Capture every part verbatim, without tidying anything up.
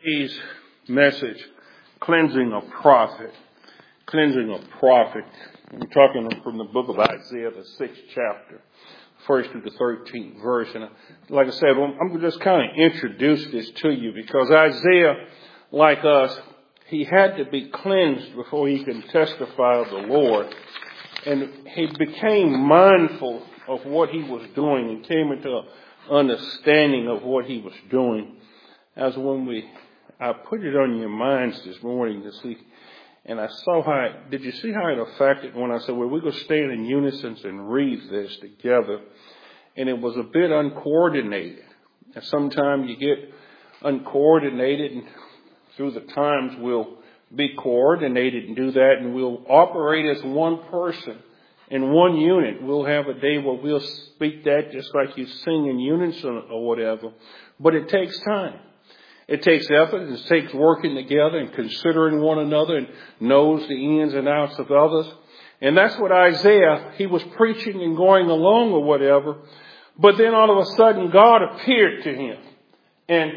Today's message, cleansing a prophet. Cleansing a prophet. I'm talking from the book of Isaiah, the sixth chapter, first to the thirteenth verse. And like I said, I'm just kind of introduce this to you because Isaiah, like us, he had to be cleansed before he can testify of the Lord. And he became mindful of what he was doing and came into an understanding of what he was doing. As when we, I put it on your minds this morning to see, and I saw how, it, did you see how it affected when I said, well, we're going to stand in unison and read this together. And it was a bit uncoordinated. And sometimes you get uncoordinated, and through the times we'll be coordinated and do that, and we'll operate as one person in one unit. We'll have a day where we'll speak that just like you sing in unison or whatever. But it takes time. It takes effort. It takes working together and considering one another and knows the ins and outs of others. And that's what Isaiah, he was preaching and going along or whatever. But then all of a sudden God appeared to him. And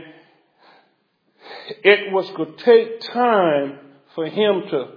it was going to take time for him to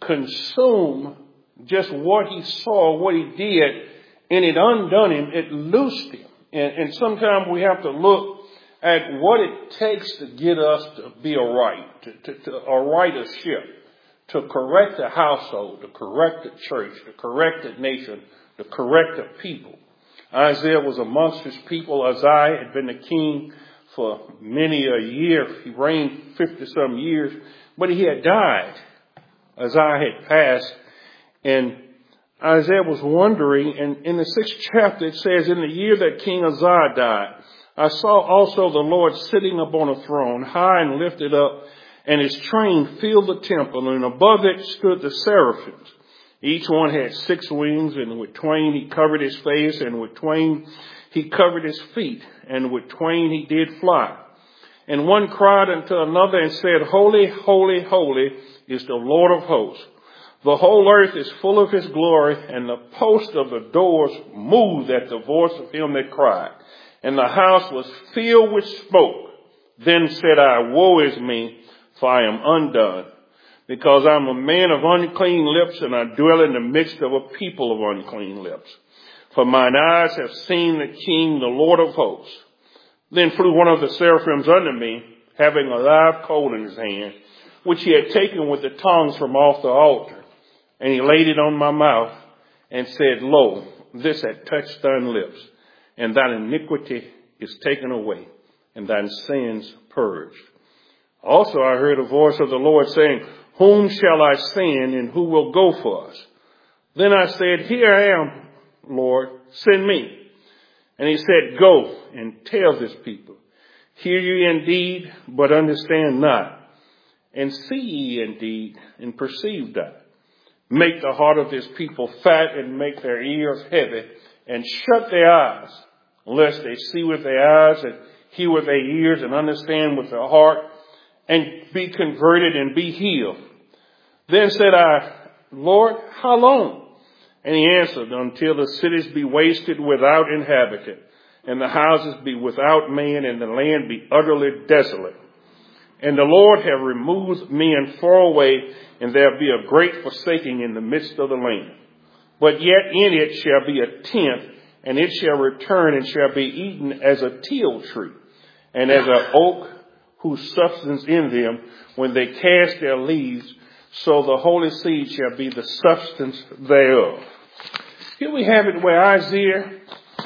consume just what he saw, what he did. And it undone him. It loosed him. And, and sometimes we have to look at what it takes to get us to be a right, to, to, to a rightership, to correct a household, to correct a church, to correct a nation, to correct a people. Isaiah was amongst his people. Uzziah had been the king for many a year. He reigned fifty-some years, but he had died. Uzziah had passed, and Isaiah was wondering, and in the sixth chapter it says, in the year that King Uzziah died, I saw also the Lord sitting upon a throne, high and lifted up, and his train filled the temple, and above it stood the seraphims. Each one had six wings, and with twain he covered his face, and with twain he covered his feet, and with twain he did fly. And one cried unto another and said, Holy, holy, holy is the Lord of hosts. The whole earth is full of his glory, and the posts of the doors moved at the voice of him that cried. And the house was filled with smoke. Then said I, woe is me, for I am undone, because I am a man of unclean lips, and I dwell in the midst of a people of unclean lips. For mine eyes have seen the King, the Lord of hosts. Then flew one of the seraphims unto me, having a live coal in his hand, which he had taken with the tongs from off the altar. And he laid it on my mouth, and said, Lo, this hath touched thine lips. And thine iniquity is taken away, and thine sins purged. Also I heard a voice of the Lord saying, Whom shall I send, and who will go for us? Then I said, Here I am, Lord, send me. And he said, Go and tell this people, Hear ye indeed, but understand not, and see ye indeed, and perceive not. Make the heart of this people fat, and make their ears heavy, and shut their eyes, lest they see with their eyes and hear with their ears and understand with their heart and be converted and be healed. Then said I, Lord, how long? And he answered, Until the cities be wasted without inhabitant, and the houses be without man, and the land be utterly desolate. And the Lord have removed men far away, and there be a great forsaking in the midst of the land. But yet in it shall be a tenth, and it shall return and shall be eaten as a teil tree, and as an oak whose substance in them, when they cast their leaves, so the holy seed shall be the substance thereof. Here we have it where Isaiah,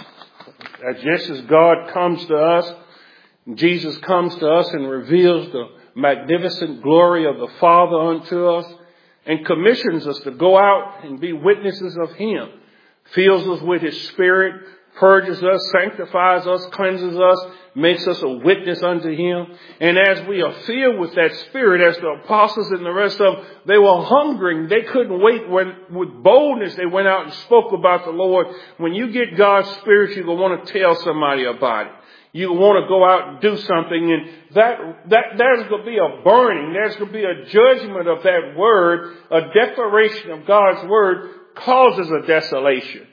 just as God comes to us, Jesus comes to us and reveals the magnificent glory of the Father unto us, and commissions us to go out and be witnesses of him, fills us with his spirit, purges us, sanctifies us, cleanses us, makes us a witness unto him. And as we are filled with that spirit, as the apostles and the rest of them, they were hungering. They couldn't wait. When with boldness they went out and spoke about the Lord. When you get God's spirit, you're going to want to tell somebody about it. You want to go out and do something, and that, that, there's going to be a burning. There's going to be a judgment of that word. A declaration of God's word causes a desolation.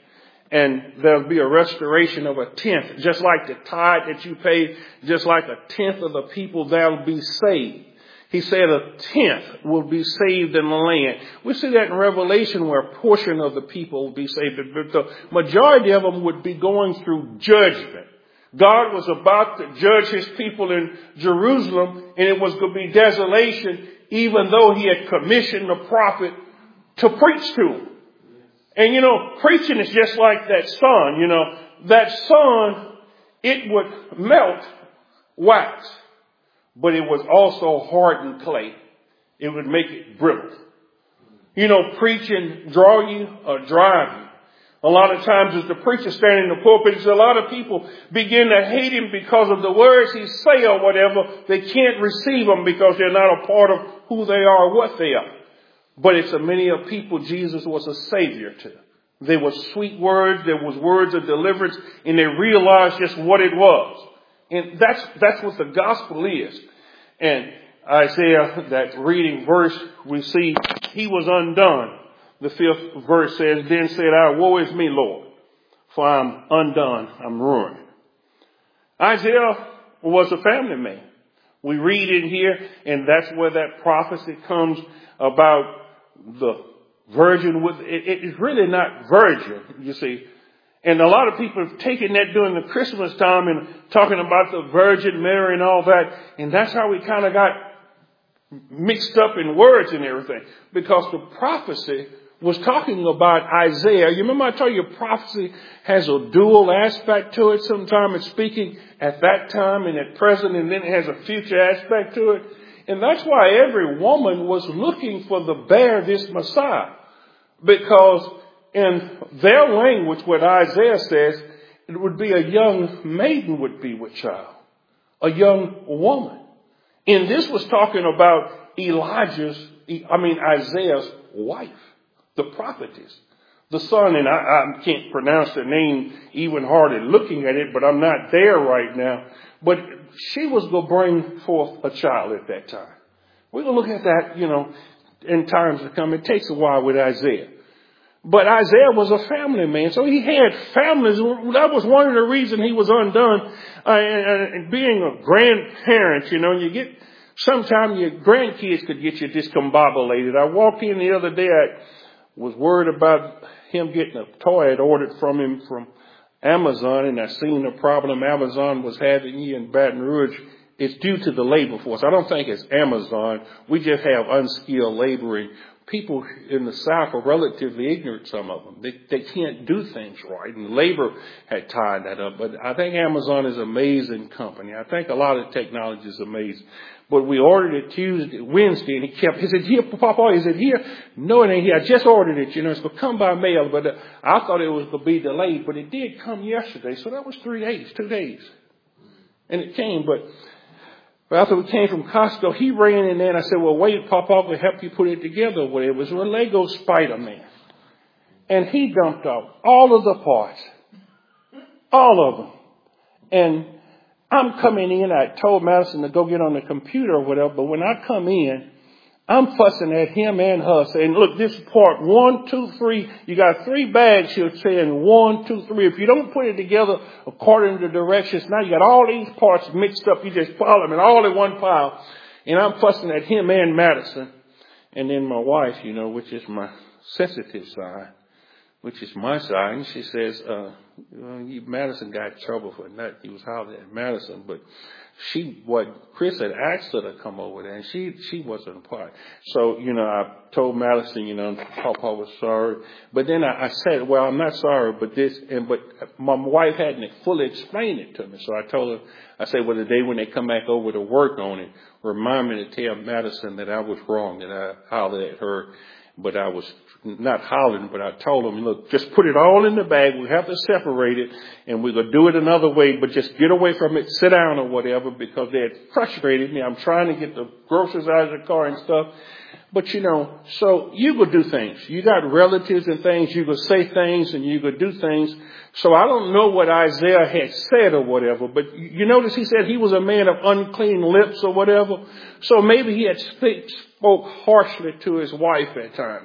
And there'll be a restoration of a tenth, just like the tithe that you pay, just like a tenth of the people that'll be saved. He said a tenth will be saved in the land. We see that in Revelation where a portion of the people will be saved, but the majority of them would be going through judgment. God was about to judge his people in Jerusalem, and it was going to be desolation, even though he had commissioned the prophet to preach to them. And, you know, preaching is just like that sun. You know, that sun, it would melt wax, but it was also hardened clay. It would make it brittle. You know, preaching draw you or drive you. A lot of times as the preacher standing in the pulpit, a lot of people begin to hate him because of the words he say or whatever. They can't receive them because they're not a part of who they are or what they are. But it's a many of people Jesus was a savior to. There were sweet words, there was words of deliverance, and they realized just what it was. And that's that's what the gospel is. And Isaiah, that reading verse, we see he was undone. The fifth verse says, then said I, woe is me, Lord, for I'm undone, I'm ruined. Isaiah was a family man. We read in here, and that's where that prophecy comes about the virgin. With it, it is really not virgin, you see. And a lot of people have taken that during the Christmas time and talking about the Virgin Mary and all that. And that's how we kind of got mixed up in words and everything. Because the prophecy was talking about Isaiah. You remember I told you prophecy has a dual aspect to it. Sometimes it's speaking at that time and at present, and then it has a future aspect to it. And that's why every woman was looking for the bear this Messiah. Because in their language, what Isaiah says, it would be a young maiden would be with child. A young woman. And this was talking about Elijah's, I mean Isaiah's wife, the prophetess. The son, and I, I can't pronounce the name even hardly looking at it, but I'm not there right now. But she was going to bring forth a child at that time. We're going to look at that, you know, in times to come. It takes a while with Isaiah. But Isaiah was a family man, so he had families. That was one of the reasons he was undone. Uh, and, and being a grandparent, you know, you get, sometimes your grandkids could get you discombobulated. I walked in the other day, I was worried about him getting a toy I'd ordered from him from Amazon, and I seen the problem Amazon was having here in Baton Rouge. It's due to the labor force. I don't think it's Amazon. We just have unskilled laboring. People in the South are relatively ignorant, some of them. They, they can't do things right, and labor had tied that up. But I think Amazon is an amazing company. I think a lot of technology is amazing. But we ordered it Tuesday, Wednesday, and he kept, he said, here, Papa, is it here? No, it ain't here. I just ordered it, you know, it's going to come by mail. But uh, I thought it was going to be delayed, but it did come yesterday. So that was three days, two days. And it came, but after we came from Costco, he ran in there and I said, well, wait, Papa, I'll help you put it together. Well, it was a Lego Spider-Man. And he dumped off all of the parts. All of them. And I'm coming in. I told Madison to go get on the computer or whatever. But when I come in, I'm fussing at him and her saying, look, this is part one, two, three. You got three bags here saying one, two, three. If you don't put it together according to the directions, now you got all these parts mixed up. You just pile them in all in one pile. And I'm fussing at him and Madison. And then my wife, you know, which is my sensitive side, which is my side. And she says, uh, well, you, Madison got in trouble for that. He was hollering at Madison, but she, what Chris had asked her to come over there, and she, she wasn't a part. So, you know, I told Madison, you know, Papa was sorry. But then I, I said, well, I'm not sorry, but this, and, but my wife hadn't fully explained it to me. So I told her, I said, well, the day when they come back over to work on it, remind me to tell Madison that I was wrong, that I hollered at her, but I was not hollering, but I told them, look, just put it all in the bag. We have to separate it, and we're going to do it another way, but just get away from it, sit down or whatever, because they had frustrated me. I'm trying to get the groceries out of the car and stuff. But, you know, so you could do things. You got relatives and things. You could say things and you could do things. So I don't know what Isaiah had said or whatever, but you notice he said he was a man of unclean lips or whatever. So maybe he had speak, spoke harshly to his wife at times.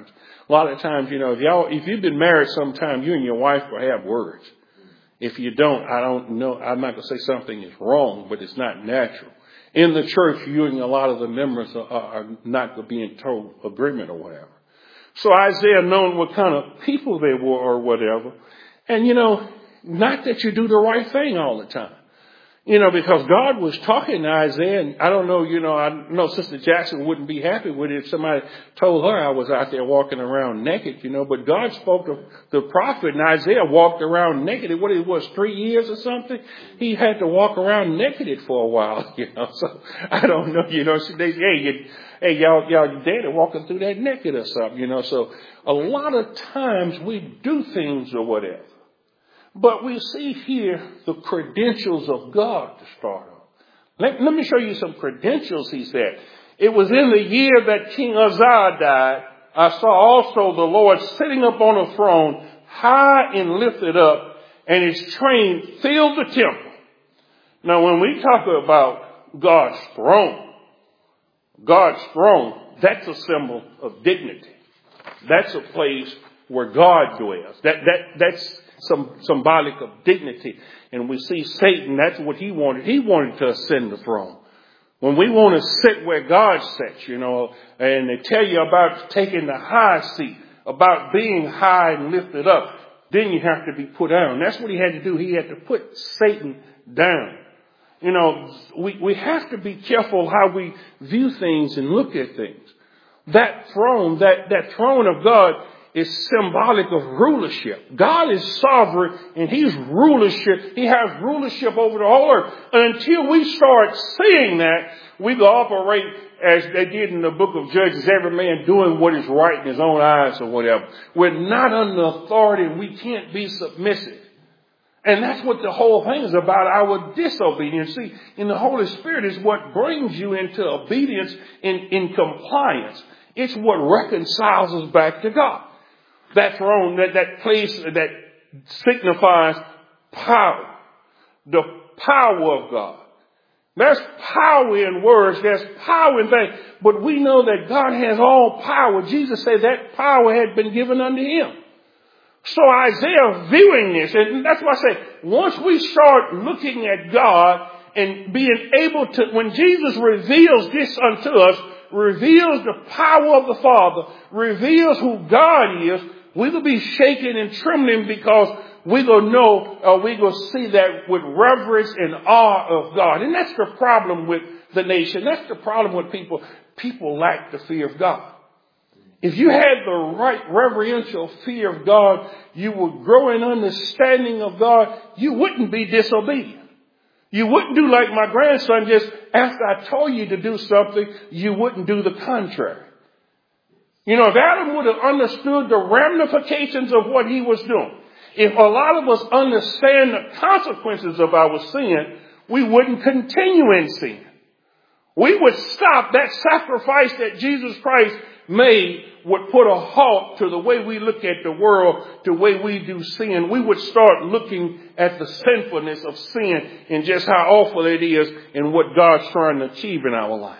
A lot of times, you know, if y'all, if you've been married sometime, you and your wife will have words. If you don't, I don't know. I'm not going to say something is wrong, but it's not natural. In the church, you and a lot of the members are, are not going to be in total agreement or whatever. So Isaiah knowing what kind of people they were or whatever. And, you know, not that you do the right thing all the time. You know, because God was talking to Isaiah, and I don't know, you know, I know Sister Jackson wouldn't be happy with it if somebody told her I was out there walking around naked, you know, but God spoke to the prophet, and Isaiah walked around naked. What it was, three years or something? He had to walk around naked for a while, you know, so I don't know, you know, so they, hey, you, hey, y'all, y'all, your daddy walking through that naked or something, you know, so a lot of times we do things or whatever. But we see here the credentials of God to start off. Let, let me show you some credentials, he said. It was in the year that King Uzziah died. I saw also the Lord sitting up on a throne, high and lifted up, and his train filled the temple. Now, when we talk about God's throne, God's throne, that's a symbol of dignity. That's a place where God dwells. That, that, that's some symbolic of dignity. And we see Satan, that's what he wanted. He wanted to ascend the throne. When we want to sit where God sits, you know, and they tell you about taking the high seat, about being high and lifted up, then you have to be put down. That's what he had to do. He had to put Satan down. You know, we, we have to be careful how we view things and look at things. That throne, that, that throne of God is symbolic of rulership. God is sovereign and he's rulership. He has rulership over the whole earth. Until we start seeing that, we will operate as they did in the book of Judges, every man doing what is right in his own eyes or whatever. We're not under authority and we can't be submissive. And that's what the whole thing is about, our disobedience. See, in the Holy Spirit is what brings you into obedience in, in compliance. It's what reconciles us back to God. That throne, that, that place that signifies power. The power of God. There's power in words. There's power in things. But we know that God has all power. Jesus said that power had been given unto him. So Isaiah viewing this, and that's why I say, once we start looking at God and being able to, when Jesus reveals this unto us, reveals the power of the Father, reveals who God is, we will be shaking and trembling because we will know, or we will see that with reverence and awe of God. And that's the problem with the nation. That's the problem with people. People lack the fear of God. If you had the right reverential fear of God, you would grow in understanding of God. You wouldn't be disobedient. You wouldn't do like my grandson, just after I told you to do something, you wouldn't do the contrary. You know, if Adam would have understood the ramifications of what he was doing, if a lot of us understand the consequences of our sin, we wouldn't continue in sin. We would stop. That sacrifice that Jesus Christ made would put a halt to the way we look at the world, the way we do sin. We would start looking at the sinfulness of sin and just how awful it is and what God's trying to achieve in our life.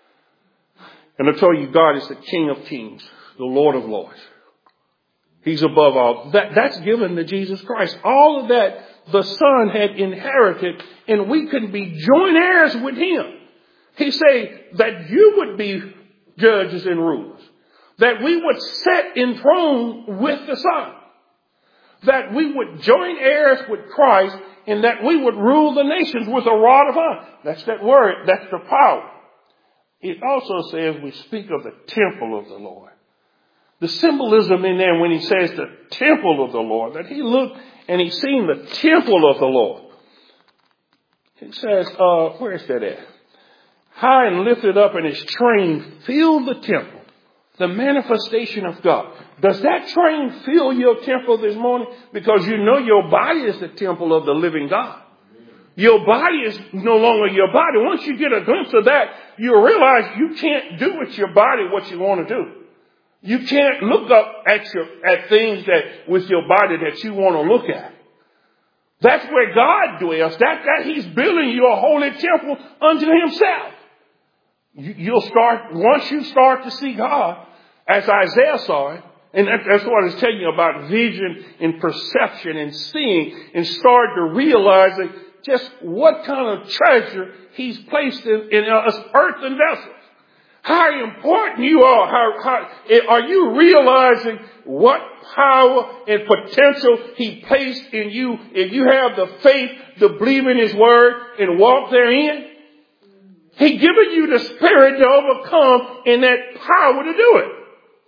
And I tell you, God is the King of Kings, the Lord of Lords. He's above all. That, that's given to Jesus Christ. All of that the Son had inherited, and we can be joint heirs with him. He said that you would be judges and rulers, that we would sit enthroned with the Son, that we would join heirs with Christ, and that we would rule the nations with a rod of iron. That's that word. That's the power. It also says we speak of the temple of the Lord. The symbolism in there when he says the temple of the Lord, that he looked and he seen the temple of the Lord. He says, uh, where is that at? High and lifted up, and his train filled the temple. The manifestation of God. Does that train fill your temple this morning? Because you know your body is the temple of the living God. Your body is no longer your body. Once you get a glimpse of that, you'll realize you can't do with your body what you want to do. You can't look up at your, at things that with your body that you want to look at. That's where God dwells. That, that he's building you a holy temple unto himself. You, you'll start, once you start to see God, as Isaiah saw it, And that, that's what I was telling you about vision and perception and seeing, and start to realizing just what kind of treasure he's placed in, in us earthen vessels. How important you are. How, how, are you realizing what power and potential he placed in you if you have the faith to believe in his word and walk therein? He given you the spirit to overcome and that power to do it.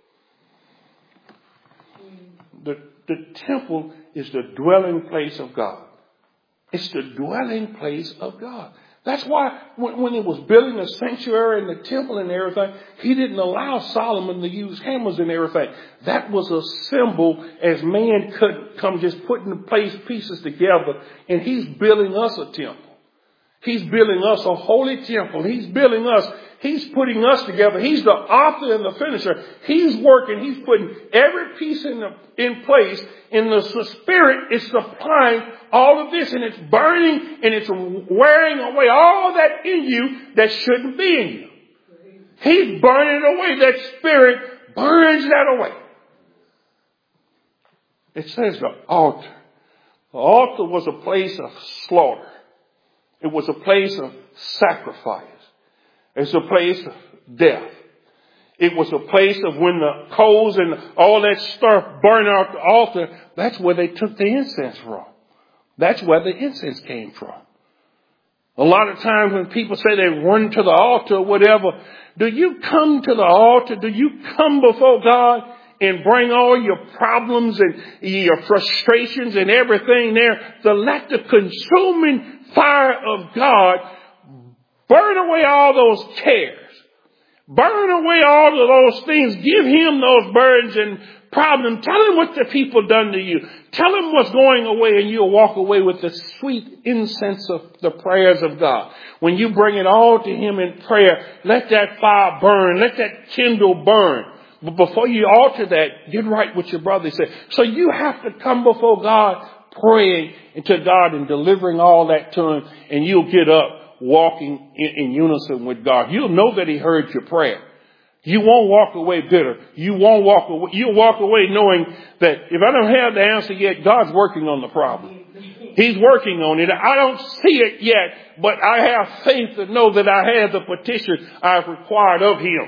The, the temple is the dwelling place of God. It's the dwelling place of God. That's why when, when he was building the sanctuary and the temple and everything, he didn't allow Solomon to use hammers and everything. That was a symbol as man could come just putting the place pieces together. And he's building us a temple. He's building us a holy temple. He's building us. He's putting us together. He's the author and the finisher. He's working. He's putting every piece in the, in place. And the, the Spirit is supplying all of this. And it's burning and it's wearing away all that in you that shouldn't be in you. He's burning it away. That Spirit burns that away. It says the altar. The altar was a place of slaughter. It was a place of sacrifice. It's a place of death. It was a place of when the coals and all that stuff burned out the altar, that's where they took the incense from. That's where the incense came from. A lot of times when people say they run to the altar or whatever, do you come to the altar? Do you come before God and bring all your problems and your frustrations and everything there to let the consuming fire of God burn away all those cares. Burn away all of those things. Give him those burdens and problems. Tell him what the people done to you. Tell him what's going away, and you'll walk away with the sweet incense of the prayers of God. When you bring it all to him in prayer, let that fire burn. Let that kindle burn. But before you alter that, get right with your brother. Say, so you have to come before God praying to God and delivering all that to him, and you'll get up walking in, in unison with God. You'll know that he heard your prayer. You won't walk away bitter. You won't walk away. You'll walk away knowing that if I don't have the answer yet, God's working on the problem. He's working on it. I don't see it yet, but I have faith to know that I have the petition I've required of him.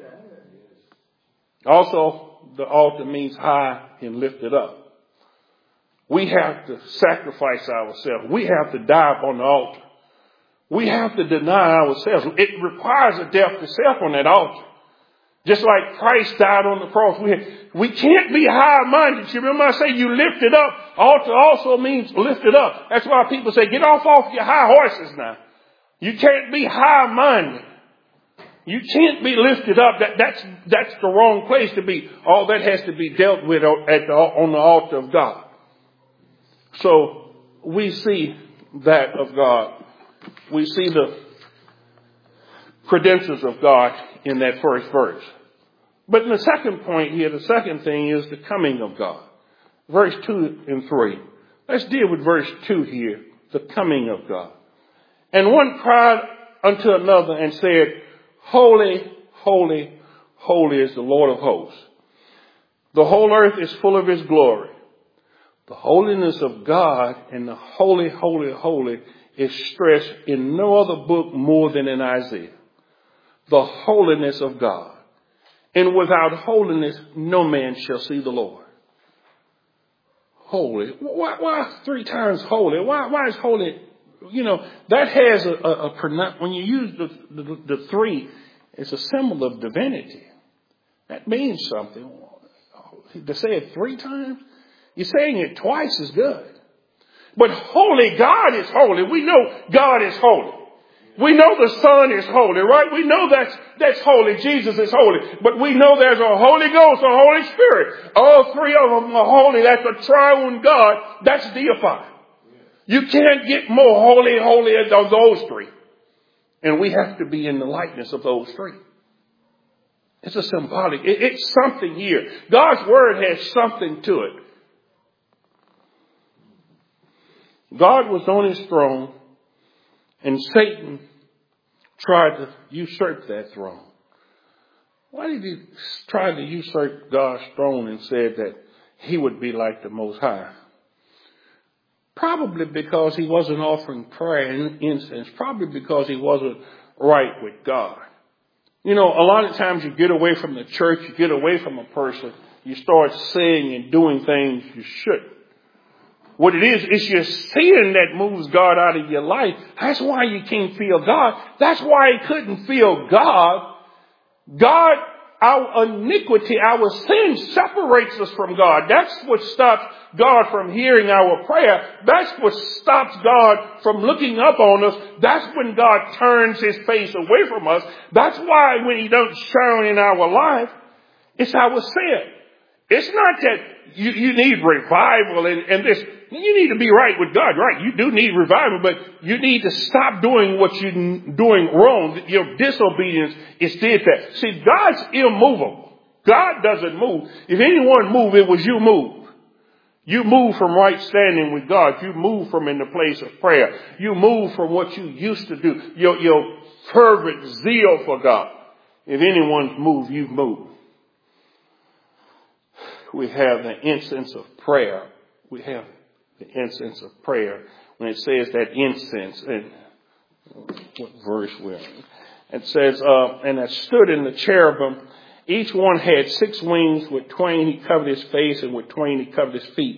Also, the altar means high and lifted up. We have to sacrifice ourselves. We have to die upon the altar. We have to deny ourselves. It requires a death to self on that altar. Just like Christ died on the cross. We, we can't be high-minded. You remember I say you lift it up. Altar also means lift it up. That's why people say get off off your high horses now. You can't be high-minded. You can't be lifted up. That, that's, that's the wrong place to be. All that has to be dealt with at the, on the altar of God. So we see that of God. We see the credentials of God in that first verse. But in the second point here, the second thing is the coming of God. Verse two and three. Let's deal with verse two here, the coming of God. And one cried unto another and said, Holy, holy, holy is the Lord of hosts. The whole earth is full of his glory. The holiness of God and the holy, holy, holy is stressed in no other book more than in Isaiah. The holiness of God. And without holiness, no man shall see the Lord. Holy. Why, why three times holy? Why, why is holy? You know, that has a, a, a when you use the, the, the three, it's a symbol of divinity. That means something. To say it three times, you're saying it twice is good. But holy, God is holy. We know God is holy. We know the Son is holy, right? We know that's, that's holy. Jesus is holy. But we know there's a Holy Ghost, a Holy Spirit. All three of them are holy. That's a triune God. That's deified. You can't get more holy, holy than those three. And we have to be in the likeness of those three. It's a symbolic. It, it's something here. God's word has something to it. God was on his throne, and Satan tried to usurp that throne. why did he try to usurp God's throne and said that he would be like the Most High? Probably because he wasn't offering prayer and incense. Probably because he wasn't right with God. You know, a lot of times you get away from the church, you get away from a person, you start saying and doing things you shouldn't. What it is, it's your sin that moves God out of your life. That's why you can't feel God. That's why he couldn't feel God. God, our iniquity, our sin separates us from God. That's what stops God from hearing our prayer. That's what stops God from looking up on us. That's when God turns his face away from us. That's why when he don't shine in our life, it's our sin. It's not that you, you need revival and, and this. You need to be right with God, right? You do need revival, but you need to stop doing what you're doing wrong. Your disobedience is did that. See, God's immovable. God doesn't move. If anyone moved, it was you move. You move from right standing with God. You move from in the place of prayer. You move from what you used to do. Your, your fervent zeal for God. If anyone's moved, you've moved. We have the incense of prayer. We have the incense of prayer. When it says that incense, and what verse we're in? It says, uh, and I stood in the cherubim. Each one had six wings. With twain he covered his face, and with twain he covered his feet.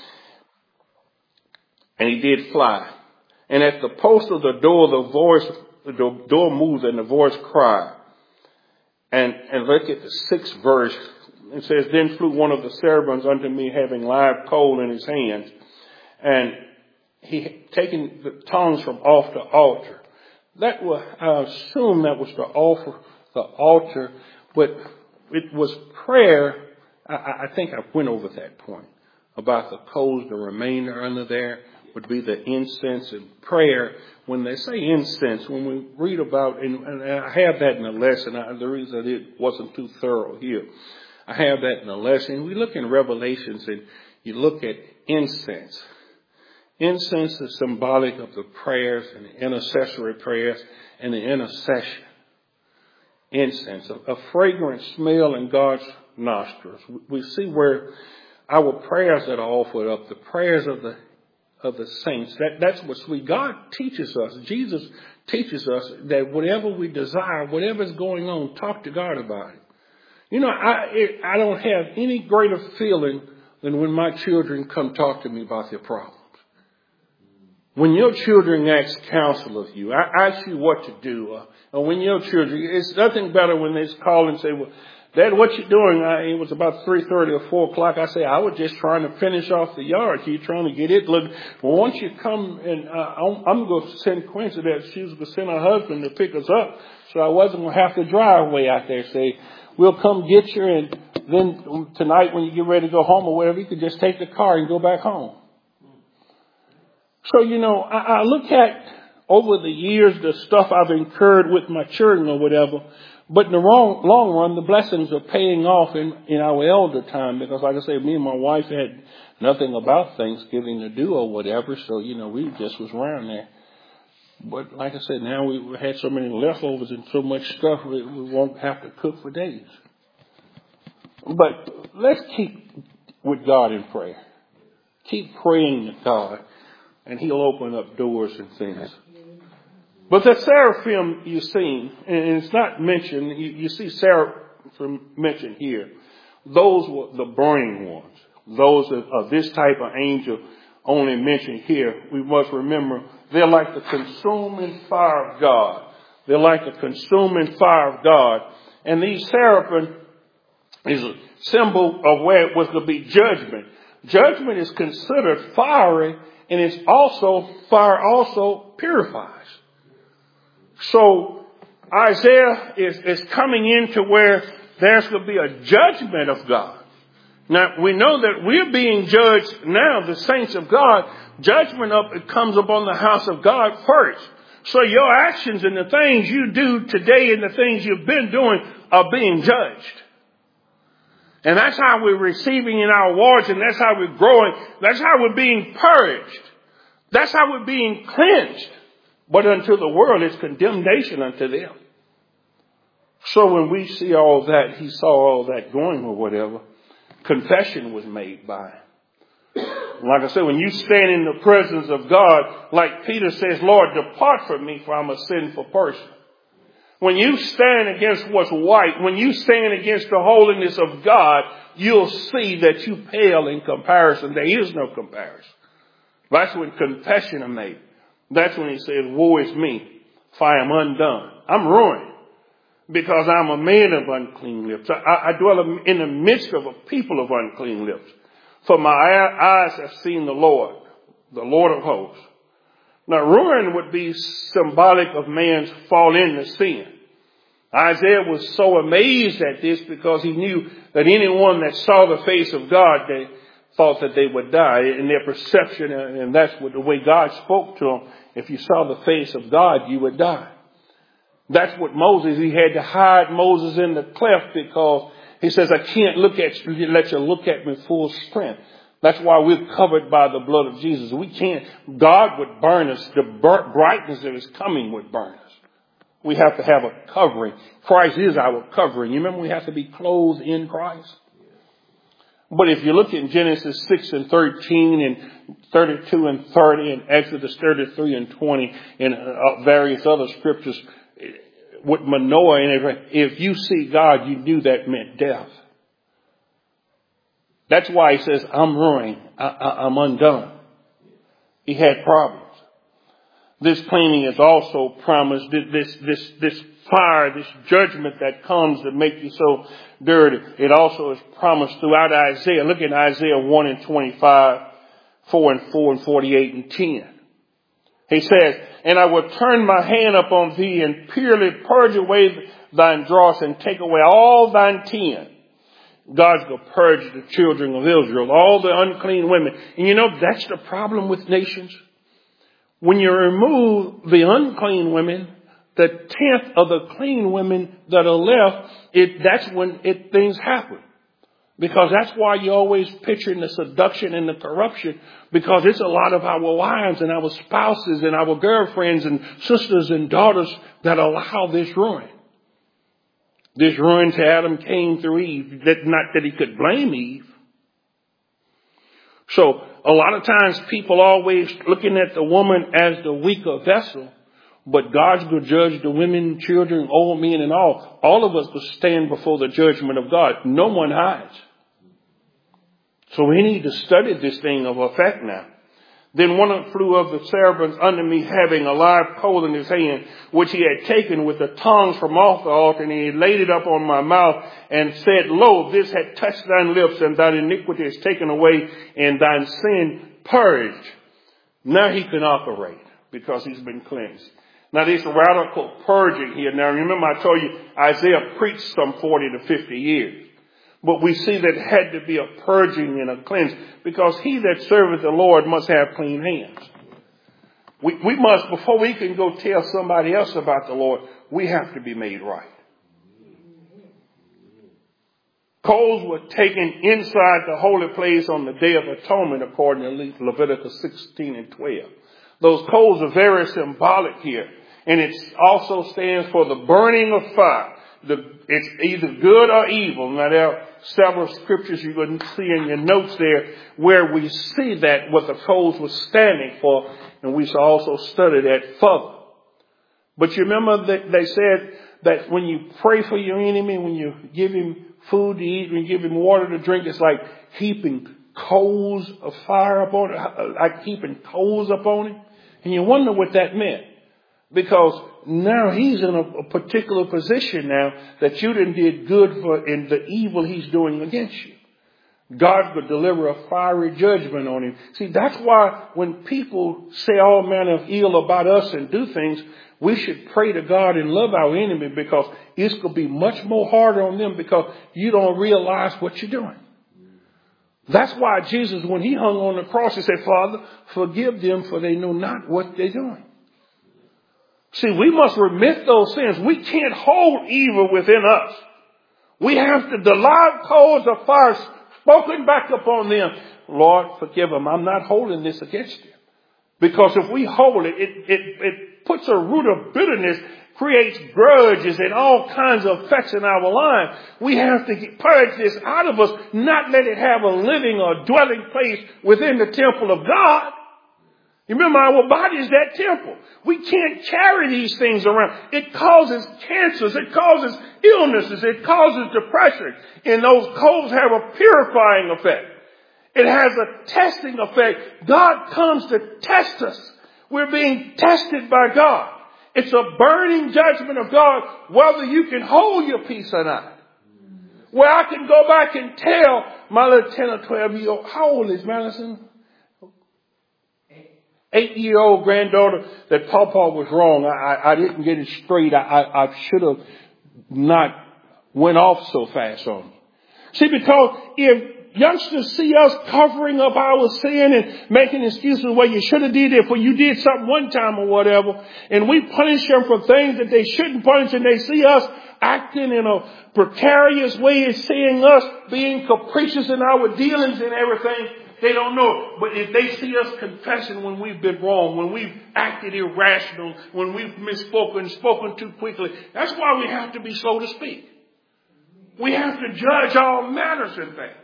And he did fly. And at the post of the door, the voice, the door moved, and the voice cried. And, and look at the sixth verse. It says, then flew one of the cherubims unto me, having live coal in his hands. And he had taken the tongues from off the altar. That was, I assume that was to offer the altar, but it was prayer. I, I think I went over that point about the coals, the remainder under there would be the incense and prayer. When they say incense, when we read about, and, and I have that in the lesson, I, the reason it wasn't too thorough here. I have that in the lesson. We look in Revelations and you look at incense. Incense is symbolic of the prayers and the intercessory prayers and the intercession. Incense, a, a fragrant smell in God's nostrils. We see where our prayers that are offered up, the prayers of the of the saints. That, that's what sweet. God teaches us. Jesus teaches us that whatever we desire, whatever's going on, talk to God about it. You know, I it, I don't have any greater feeling than when my children come talk to me about their problems. When your children ask counsel of you, I ask you what to do. Uh, or when your children, it's nothing better when they call and say, well, Dad, what you doing? I, it was about three thirty or four o'clock. I say, I was just trying to finish off the yard. You trying to get it? Look, well, once you come and uh, I'm, I'm going to send Quincy that she was going to send her husband to pick us up. So I wasn't going to have to drive way out there. Say, we'll come get you. And then tonight when you get ready to go home or whatever, you can just take the car and go back home. So, you know, I, I look at over the years the stuff I've incurred with my children or whatever. But in the wrong, long run, the blessings are paying off in, in our elder time. Because like I say, me and my wife had nothing about Thanksgiving to do or whatever. So, you know, we just was around there. But like I said, now we had so many leftovers and so much stuff we, we won't have to cook for days. But let's keep with God in prayer. Keep praying to God. And he'll open up doors and things. But the seraphim you see, and it's not mentioned, you, you see seraphim mentioned here. Those were the burning ones. Those of this type of angel only mentioned here. We must remember they're like the consuming fire of God. They're like the consuming fire of God. And these seraphim is a symbol of where it was to be judgment. Judgment is considered fiery, and it's also, fire also purifies. So Isaiah is, is coming into where there's going to be a judgment of God. Now, we know that we're being judged now, the saints of God. Judgment up, it comes upon the house of God first. So your actions and the things you do today and the things you've been doing are being judged. And that's how we're receiving in our wards, and that's how we're growing. That's how we're being purged. That's how we're being cleansed. But unto the world, it's condemnation unto them. So when we see all that, he saw all that going or whatever, confession was made by him. Like I said, when you stand in the presence of God, like Peter says, Lord, depart from me, for I'm a sinful person. When you stand against what's right, when you stand against the holiness of God, you'll see that you pale in comparison. There is no comparison. That's when confession is made. That's when he says, woe is me, for I am undone. I'm ruined because I'm a man of unclean lips. I, I dwell in the midst of a people of unclean lips. For my eyes have seen the Lord, the Lord of hosts. Now, ruin would be symbolic of man's fall into sin. Isaiah was so amazed at this because he knew that anyone that saw the face of God, they thought that they would die in their perception. And that's what the way God spoke to them. If you saw the face of God, you would die. That's what Moses, he had to hide Moses in the cleft because he says, I can't look at you, let you look at me full strength. That's why we're covered by the blood of Jesus. We can't, God would burn us. The brightness of his coming would burn us. We have to have a covering. Christ is our covering. You remember we have to be clothed in Christ? But if you look in Genesis six and thirteen and thirty-two and thirty and Exodus thirty-three and twenty and uh, various other scriptures, with Manoah and everything, if you see God, you knew that meant death. That's why he says, I'm ruined. I, I, I'm undone. He had problems. This cleaning is also promised. This, this, this fire, this judgment that comes to make you so dirty. It also is promised throughout Isaiah. Look at Isaiah one and twenty-five, four and four and forty-eight and ten. He says, and I will turn my hand upon thee and purely purge away thine dross and take away all thine tin. God's going to purge the children of Israel, all the unclean women. And you know, that's the problem with nations. When you remove the unclean women, the tenth of the clean women that are left, it, that's when it, things happen. Because that's why you're always picturing the seduction and the corruption. Because it's a lot of our wives and our spouses and our girlfriends and sisters and daughters that allow this ruin. This ruin to Adam came through Eve. That, not that he could blame Eve. So a lot of times people always looking at the woman as the weaker vessel. But God's going to judge the women, children, old men and all. All of us will stand before the judgment of God. No one hides. So we need to study this thing of effect now. Then one flew of the servants under me, having a live coal in his hand, which he had taken with the tongs from off the altar, and he laid it up on my mouth and said, Lo, this had touched thine lips, and thine iniquity is taken away, and thine sin purged. Now he can operate because he's been cleansed. Now this radical purging here. Now remember I told you Isaiah preached some forty to fifty years. But we see that it had to be a purging and a cleansing because he that serveth the Lord must have clean hands. We, we must, before we can go tell somebody else about the Lord, we have to be made right. Coals were taken inside the holy place on the Day of Atonement according to Leviticus sixteen and twelve. Those coals are very symbolic here. And it also stands for the burning of fire. The, it's either good or evil. Now there are several scriptures you can see in your notes there where we see that what the coals were standing for. And we shall also study that further. But you remember that they said that when you pray for your enemy, when you give him food to eat, when you give him water to drink, it's like heaping coals of fire upon it, like heaping coals upon him. And you wonder what that meant. Because now he's in a, a particular position now that you done did good for in the evil he's doing against you. God would deliver a fiery judgment on him. See, that's why when people say all manner of ill about us and do things, we should pray to God and love our enemy because it's going to be much more harder on them because you don't realize what you're doing. That's why Jesus, when he hung on the cross, he said, Father, forgive them for they know not what they're doing. See, we must remit those sins. We can't hold evil within us. We have to, the live coals of fire spoken back upon them. Lord, forgive them. I'm not holding this against you. Because if we hold it, it, it, it puts a root of bitterness creates grudges and all kinds of effects in our life. We have to get, purge this out of us, not let it have a living or dwelling place within the temple of God. You remember, our body is that temple. We can't carry these things around. It causes cancers. It causes illnesses. It causes depression. And those colds have a purifying effect. It has a testing effect. God comes to test us. We're being tested by God. It's a burning judgment of God whether you can hold your peace or not. Where I can go back and tell my little ten or twelve year old, how old is Madison? Eight-year-old granddaughter that Pawpaw was wrong. I, I didn't get it straight. I, I, I should have not went off so fast on me. See, because if youngsters see us covering up our sin and making excuses, well, you should have did it, or you did something one time or whatever, and we punish them for things that they shouldn't punish, and they see us acting in a precarious way and seeing us being capricious in our dealings and everything, they don't know. But if they see us confessing when we've been wrong, when we've acted irrational, when we've misspoken, spoken too quickly, that's why we have to be slow to speak. We have to judge all matters and things.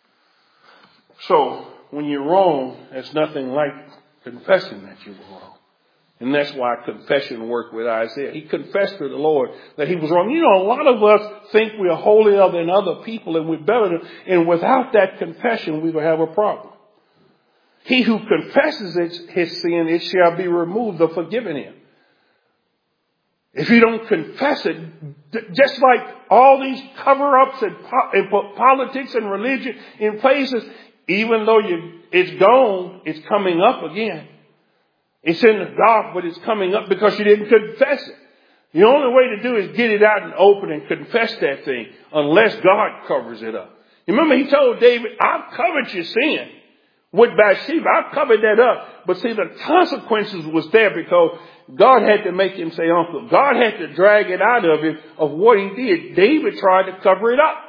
So when you're wrong, there's nothing like confessing that you were wrong. And that's why confession worked with Isaiah. He confessed to the Lord that he was wrong. You know, a lot of us think we're holier than other people and we're better than, and without that confession, we will have a problem. He who confesses his sin, it shall be removed or forgiven him. If you don't confess it, just like all these cover-ups and, po- and politics and religion in places, even though you, it's gone, it's coming up again. It's in the dark, but it's coming up because you didn't confess it. The only way to do it is get it out and open and confess that thing, unless God covers it up. You remember he told David, I've covered your sin with Bathsheba. I've covered that up. But see, the consequences was there because God had to make him say uncle. God had to drag it out of him of what he did. David tried to cover it up.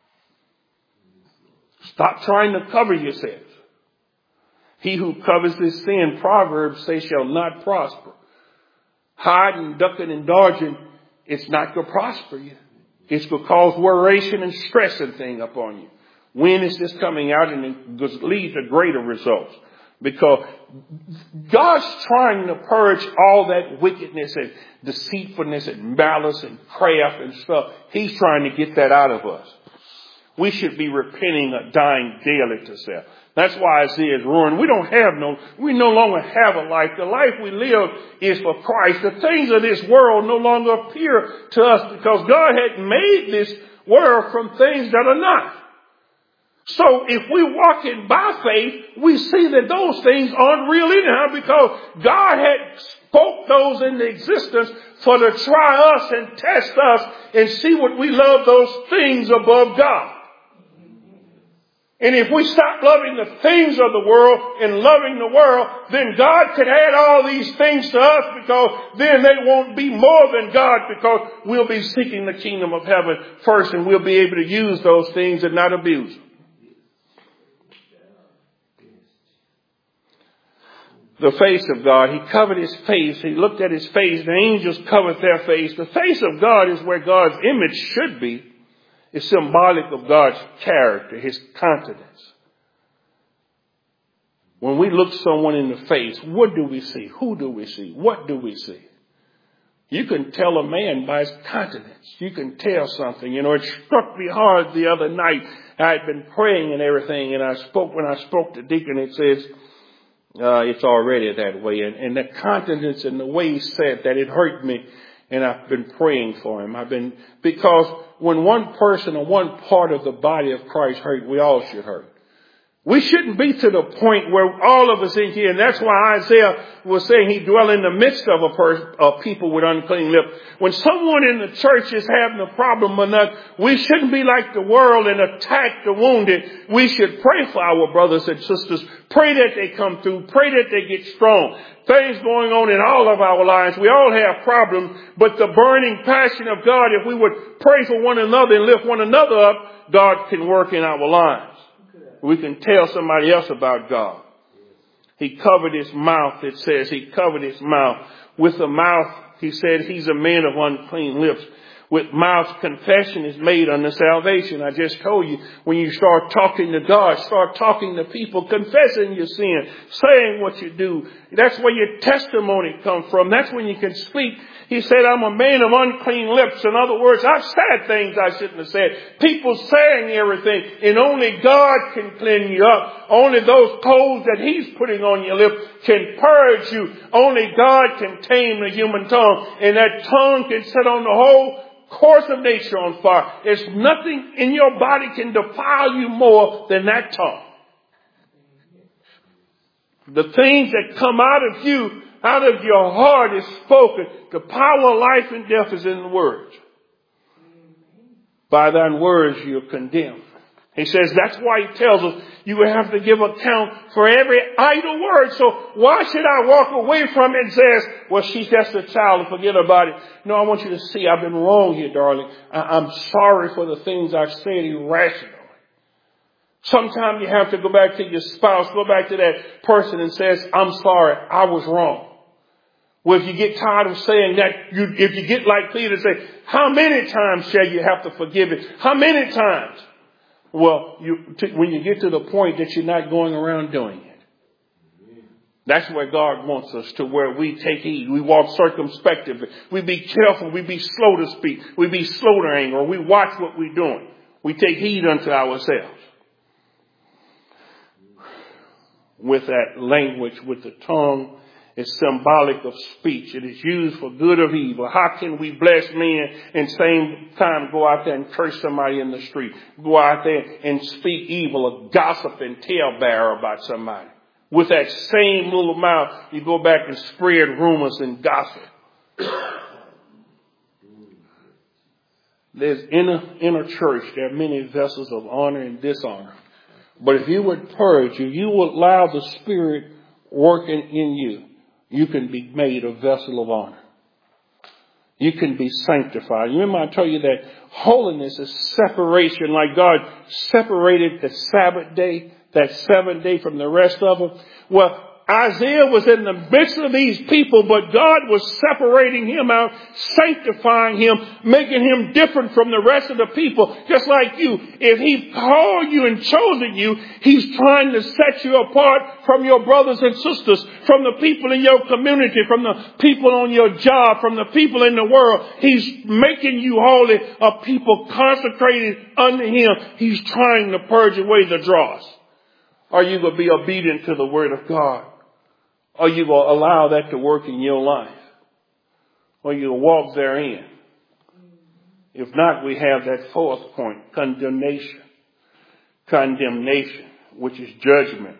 Stop trying to cover yourself. He who covers his sin, Proverbs say, shall not prosper. Hiding, ducking, and dodging, it's not going to prosper you. It's going to cause worration and stress and thing upon you. When is this coming out? And it goes lead to greater results. Because God's trying to purge all that wickedness and deceitfulness and malice and craft and stuff. He's trying to get that out of us. We should be repenting of dying daily to self. That's why Isaiah is ruined. We don't have no, we no longer have a life. The life we live is for Christ. The things of this world no longer appear to us because God had made this world from things that are not. So if we walk in by faith, we see that those things aren't real anyhow because God had spoke those into existence for to try us and test us and see what we love those things above God. And if we stop loving the things of the world and loving the world, then God could add all these things to us because then they won't be more than God because we'll be seeking the kingdom of heaven first and we'll be able to use those things and not abuse them. The face of God, he covered his face. He looked at his face. The angels covered their face. The face of God is where God's image should be. It's symbolic of God's character, his countenance. When we look someone in the face, what do we see? Who do we see? What do we see? You can tell a man by his countenance. You can tell something. You know, it struck me hard the other night. I had been praying and everything, and I spoke, when I spoke to Deacon, it says, uh, it's already that way. And, and the countenance and the way he said that, it hurt me. And I've been praying for him. I've been, because when one person or one part of the body of Christ hurt, we all should hurt. We shouldn't be to the point where all of us in here, and that's why Isaiah was saying he dwell in the midst of a person, of people with unclean lips. When someone in the church is having a problem or not, we shouldn't be like the world and attack the wounded. We should pray for our brothers and sisters. Pray that they come through. Pray that they get strong. Things going on in all of our lives. We all have problems, but the burning passion of God, if we would pray for one another and lift one another up, God can work in our lives. We can tell somebody else about God. He covered his mouth. It says he covered his mouth with a mouth He said he's a man of unclean lips. With mouth confession is made unto salvation. I just told you, when you start talking to God, start talking to people, confessing your sin, saying what you do. That's where your testimony comes from. That's when you can speak. He said, I'm a man of unclean lips. In other words, I've said things I shouldn't have said. People saying everything, and only God can clean you up. Only those coals that he's putting on your lips can purge you. Only God can tame the human tongue, and that tongue can set on the whole course of nature on fire. There's nothing in your body can defile you more than that tongue. The things that come out of you, out of your heart is spoken. The power of life and death is in the words. By thine words you're condemned. He says that's why he tells us you will have to give account for every idle word. So why should I walk away from it and say, well, she's just a child and forget about it? No, I want you to see I've been wrong here, darling. I- I'm sorry for the things I've said irrationally. Sometimes you have to go back to your spouse, go back to that person and says, I'm sorry, I was wrong. Well, if you get tired of saying that, you, if you get like Peter, say, how many times shall you have to forgive it? How many times? Well, you, t- when you get to the point that you're not going around doing it. That's where God wants us to, where we take heed. We walk circumspectively. We be careful. We be slow to speak. We be slow to anger. We watch what we're doing. We take heed unto ourselves. With that language, with the tongue, is symbolic of speech. It is used for good or evil. How can we bless men and same time go out there and curse somebody in the street? Go out there and speak evil or gossip and talebearer about somebody. With that same little mouth, you go back and spread rumors and gossip. There's in a, in a church, there are many vessels of honor and dishonor. But if you would purge, if you would allow the Spirit working in you, you can be made a vessel of honor. You can be sanctified. You remember I told you that holiness is separation, like God separated the Sabbath day, that seventh day from the rest of them. Well, Isaiah was in the midst of these people, but God was separating him out, sanctifying him, making him different from the rest of the people, just like you. If he called you and chosen you, he's trying to set you apart from your brothers and sisters, from the people in your community, from the people on your job, from the people in the world. He's making you holy, a people consecrated unto him. He's trying to purge away the dross. Are you going to be obedient to the word of God? Are you going to allow that to work in your life? Or you will walk therein? If not, we have that fourth point, condemnation. Condemnation, which is judgment.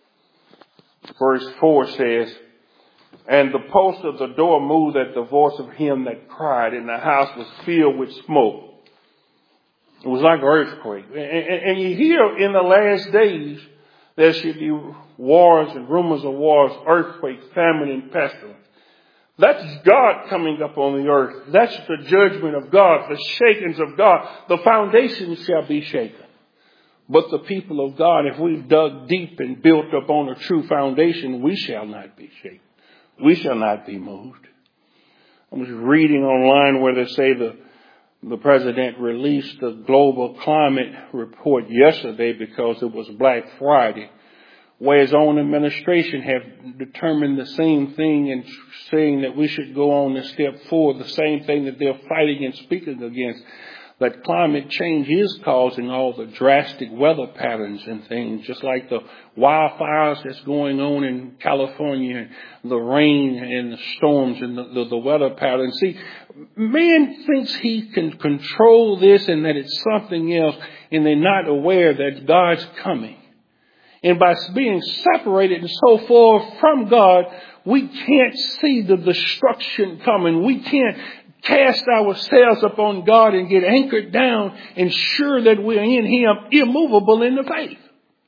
Verse four says, and the post of the door moved at the voice of him that cried, and the house was filled with smoke. It was like an earthquake. And, and, and you hear in the last days, there should be wars and rumors of wars, earthquakes, famine, and pestilence. That's God coming up on the earth. That's the judgment of God, the shakings of God. The foundation shall be shaken. But the people of God, if we've dug deep and built up on a true foundation, we shall not be shaken. We shall not be moved. I was reading online where they say the The president released the global climate report yesterday because it was Black Friday, where his own administration have determined the same thing and saying that we should go on a step forward, the same thing that they're fighting and speaking against, that climate change is causing all the drastic weather patterns and things, just like the wildfires that's going on in California, the rain and the storms and the, the, the weather patterns. See, man thinks he can control this and that it's something else, and they're not aware that God's coming. And by being separated and so far from God, we can't see the destruction coming. We can't cast ourselves upon God and get anchored down and sure that we're in him, immovable in the faith.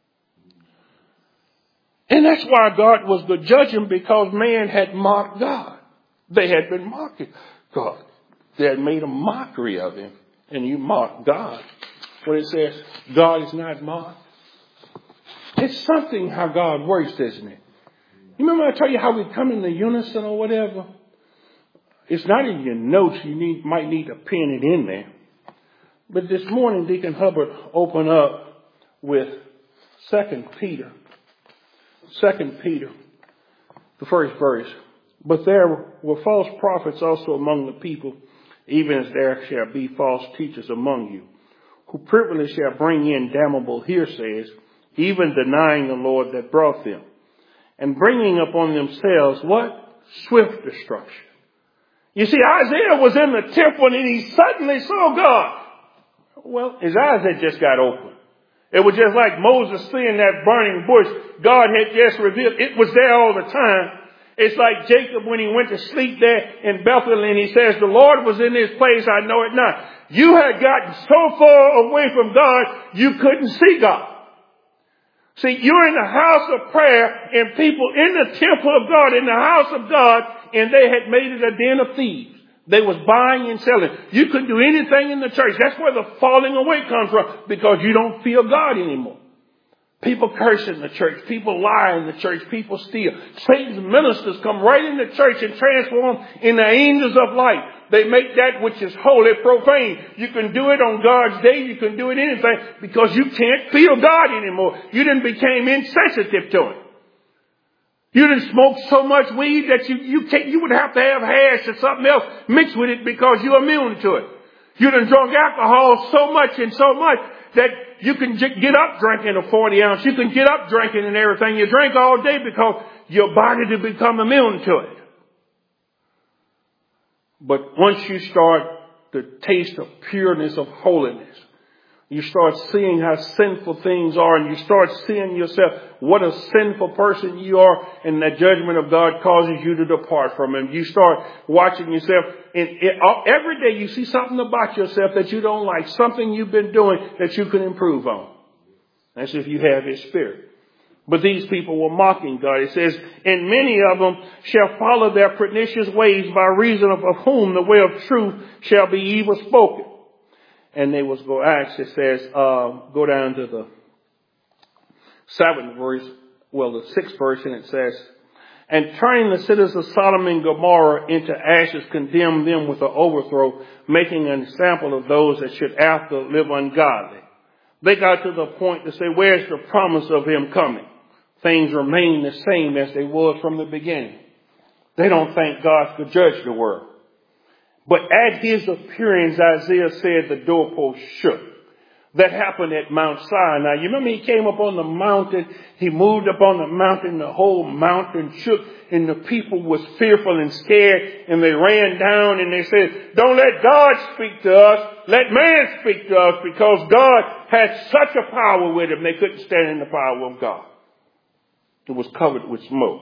And that's why God was the judging, because man had mocked God. They had been mocking God. They had made a mockery of him. And you mock God. When it says God is not mocked. It's something how God works, isn't it? You remember I told you how we come in the unison or whatever? It's not in your notes. You need, might need to pen it in there. But this morning, Deacon Hubbard opened up with Second Peter. Second Peter, the first verse. But there were false prophets also among the people, even as there shall be false teachers among you, who privily shall bring in damnable hearsays, even denying the Lord that brought them, and bringing upon themselves what? Swift destruction. You see, Isaiah was in the temple and he suddenly saw God. Well, his eyes had just got open. It was just like Moses seeing that burning bush. God had just revealed. It was there all the time. It's like Jacob when he went to sleep there in Bethel and he says, the Lord was in this place, I know it not. You had gotten so far away from God, you couldn't see God. See, you're in the house of prayer and people in the temple of God, in the house of God, and they had made it a den of thieves. They was buying and selling. You couldn't do anything in the church. That's where the falling away comes from, because you don't feel God anymore. People curse in the church. People lie in the church. People steal. Satan's ministers come right in the church and transform into angels of light. They make that which is holy profane. You can do it on God's day. You can do it anything because you can't feel God anymore. You didn't became insensitive to it. You didn't smoke so much weed that you, you can't, you would have to have hash or something else mixed with it because you're immune to it. You done drunk alcohol so much and so much that you can j- get up drinking a forty ounce. You can get up drinking and everything. You drink all day because your body to become immune to it. But once you start the taste of pureness of holiness, you start seeing how sinful things are, and you start seeing yourself, what a sinful person you are, and the judgment of God causes you to depart from Him. You start watching yourself, and it, every day you see something about yourself that you don't like, something you've been doing that you can improve on. That's if you have His Spirit. But these people were mocking God. It says, and many of them shall follow their pernicious ways, by reason of, of whom the way of truth shall be evil spoken. And they was go ask, it says, uh, go down to the seventh verse, well, the sixth verse, and it says, and turning the cities of Sodom and Gomorrah into ashes, condemn them with an overthrow, making an example of those that should after live ungodly. They got to the point to say, where's the promise of Him coming? Things remain the same as they was from the beginning. They don't think God could judge the world. But at His appearance, Isaiah said the doorpost shook. That happened at Mount Sinai. You remember He came up on the mountain. He moved up on the mountain. The whole mountain shook. And the people was fearful and scared. And they ran down and they said, don't let God speak to us. Let man speak to us, because God had such a power with Him. They couldn't stand in the power of God. It was covered with smoke.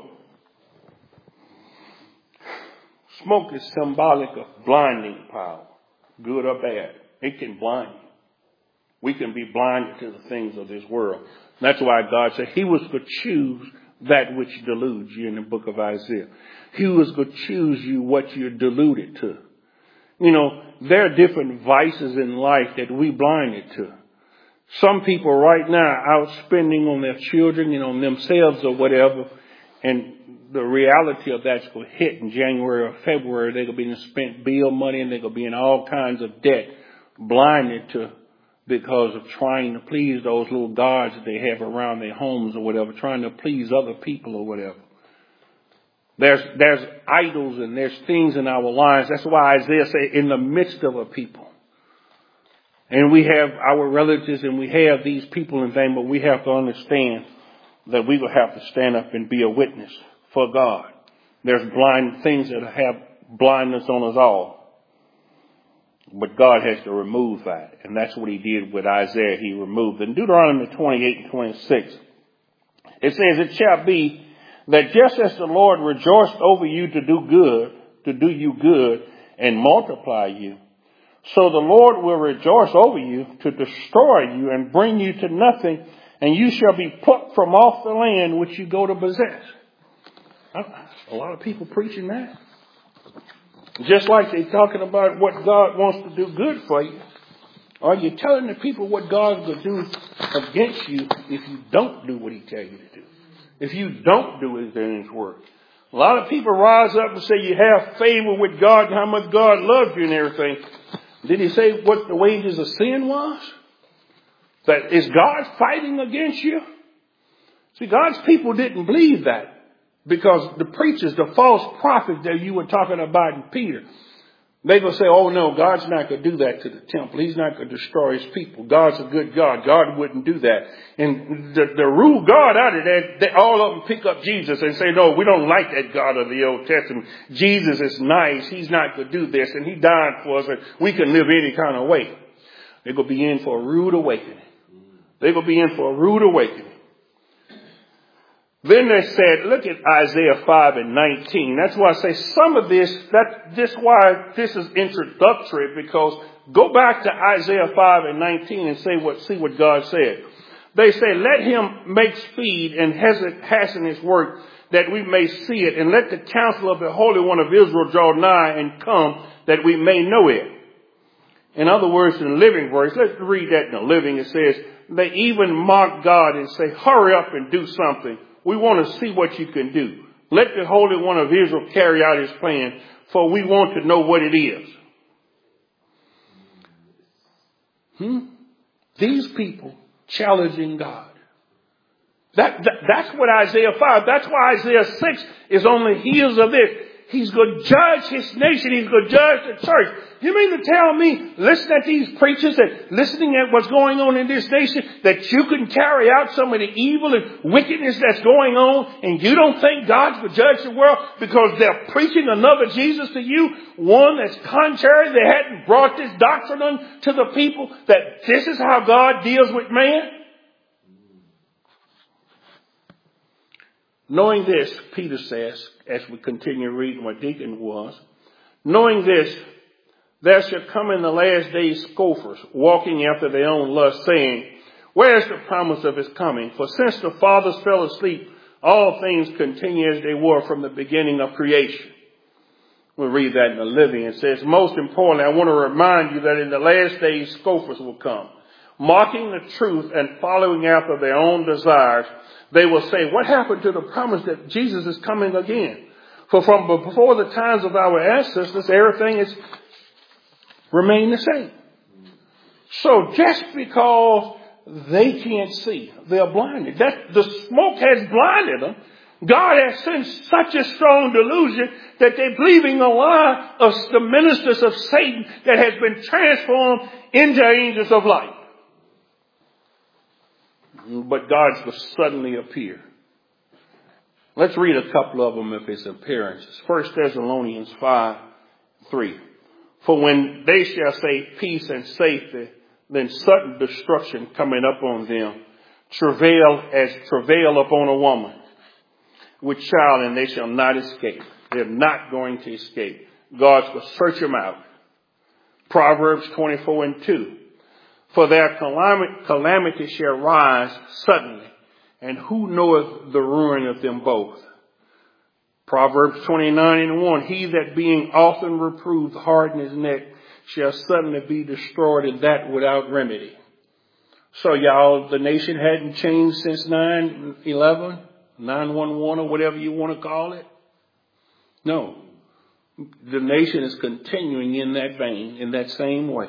Smoke is symbolic of blinding power, good or bad. It can blind you. We can be blinded to the things of this world. That's why God said He was going to choose that which deludes you in the book of Isaiah. He was going to choose you what you're deluded to. You know, there are different vices in life that we blinded to. Some people right now are out spending on their children and on themselves or whatever, and the reality of that's going to hit in January or February. They're going to be spent bill money, and they're going to be in all kinds of debt, blinded to because of trying to please those little gods that they have around their homes or whatever, trying to please other people or whatever. There's there's idols and there's things in our lives. That's why Isaiah said, in the midst of a people. And we have our relatives and we have these people and things, but we have to understand that we will have to stand up and be a witness for God. There's blind things that have blindness on us all. But God has to remove that. And that's what He did with Isaiah. He removed it. In Deuteronomy twenty-eight and twenty-six, it says, it shall be that just as the Lord rejoiced over you to do good, to do you good and multiply you, so the Lord will rejoice over you to destroy you and bring you to nothing, and you shall be put from off the land which you go to possess. A lot of people preaching that. Just like they're talking about what God wants to do good for you. Are you telling the people what God's going to do against you if you don't do what He tells you to do? If you don't do His in His word? A lot of people rise up and say you have favor with God and how much God loves you and everything. Did he say what the wages of sin was? That is God fighting against you? See, God's people didn't believe that because the preachers, the false prophets that you were talking about in Peter, they're going to say, oh no, God's not going to do that to the temple. He's not going to destroy his people. God's a good God. God wouldn't do that. And the, the rule God out of that, they, all of them pick up Jesus and say, no, we don't like that God of the Old Testament. Jesus is nice. He's not going to do this. And he died for us. And we can live any kind of way. They're going to be in for a rude awakening. They're going to be in for a rude awakening. Then they said, look at Isaiah five and nineteen. That's why I say some of this, that, this why this is introductory, because go back to Isaiah five and nineteen and say what, see what God said. They say, let him make speed and hasten his work that we may see it, and let the counsel of the Holy One of Israel draw nigh and come that we may know it. In other words, in the Living verse, let's read that in the Living. It says, they even mock God and say, hurry up and do something. We want to see what you can do. Let the Holy One of Israel carry out his plan, for we want to know what it is. Hmm? These people challenging God. That, that That's what Isaiah five, that's why Isaiah six is on the heels of this. He's going to judge his nation. He's going to judge the church. You mean to tell me, listening at these preachers, that listening at what's going on in this nation, that you can carry out some of the evil and wickedness that's going on, and you don't think God's going to judge the world because they're preaching another Jesus to you, one that's contrary. They hadn't brought this doctrine on to the people, that this is how God deals with man. Knowing this, Peter says, as we continue reading what Deacon was, knowing this, there shall come in the last days scoffers, walking after their own lust, saying, where is the promise of his coming? For since the fathers fell asleep, all things continue as they were from the beginning of creation. We'll read that in the Living. It says, most importantly, I want to remind you that in the last days scoffers will come, mocking the truth and following after their own desires. They will say, what happened to the promise that Jesus is coming again? For from before the times of our ancestors, everything has remained the same. So just because they can't see, they're blinded. That, the smoke has blinded them. God has sent such a strong delusion that they're believing the lie of the ministers of Satan that has been transformed into angels of light. But God will suddenly appear. Let's read a couple of them of his appearances. First Thessalonians five, three. For when they shall say peace and safety, then sudden destruction coming up on them, travail as travail upon a woman with child, and they shall not escape. They're not going to escape. God will search them out. Proverbs twenty-four and two. For their calamity shall rise suddenly, and who knoweth the ruin of them both? Proverbs twenty-nine and one. He that being often reproved harden his neck shall suddenly be destroyed, and that without remedy. So y'all, the nation hadn't changed since nine eleven, nine one one, or whatever you want to call it. No. The nation is continuing in that vein, in that same way.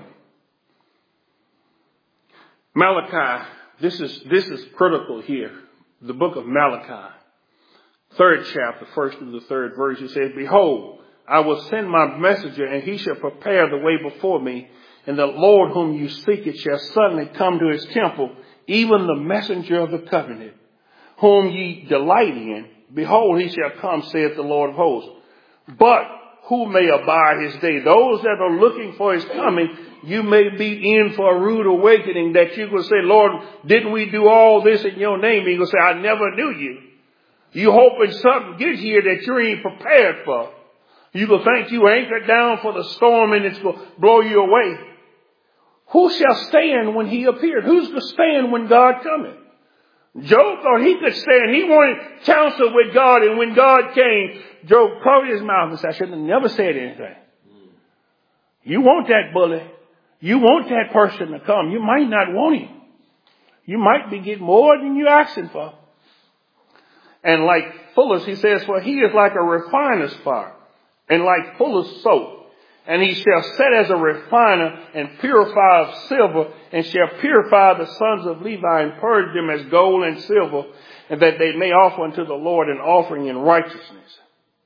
Malachi, this is, this is critical here. The book of Malachi, third chapter, first to the third verse, it says, behold, I will send my messenger, and he shall prepare the way before me. And the Lord whom you seek it shall suddenly come to his temple, even the messenger of the covenant, whom ye delight in. Behold, he shall come, saith the Lord of hosts. But who may abide his day? Those that are looking for his coming, you may be in for a rude awakening that you will say, Lord, didn't we do all this in your name? He will say, I never knew you. You hoping something get here that you ain't prepared for. You will think you anchored down for the storm and it's going to blow you away. Who shall stand when he appeared? Who's going to stand when God cometh? Job thought he could stand. He wanted counsel with God, and when God came, Job covered his mouth and said, I should have never said anything. You want that bully. You want that person to come. You might not want him. You might be getting more than you're asking for. And like fuller's, he says, for he is like a refiner's fire and like fuller's soap. And he shall set as a refiner and purify of silver, and shall purify the sons of Levi and purge them as gold and silver, and that they may offer unto the Lord an offering in righteousness.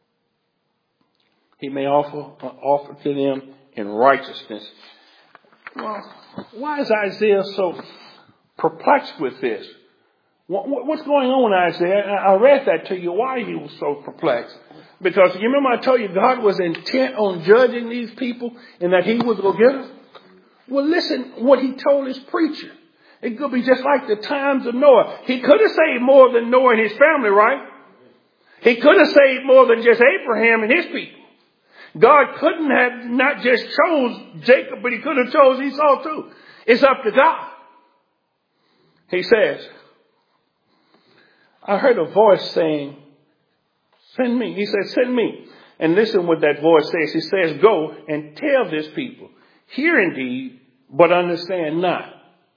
He may offer, uh, offer to them in righteousness. Well, why is Isaiah so perplexed with this? What, what's going on, Isaiah? I read that to you. Why he was so perplexed? Because you remember I told you God was intent on judging these people and that he was going to get them? Well, listen what he told his preacher. It could be just like the times of Noah. He could have saved more than Noah and his family, right? He could have saved more than just Abraham and his people. God couldn't have not just chose Jacob, but he could have chose Esau too. It's up to God. He says, I heard a voice saying, send me. He said, send me. And listen what that voice says. He says, go and tell this people, hear indeed, but understand not.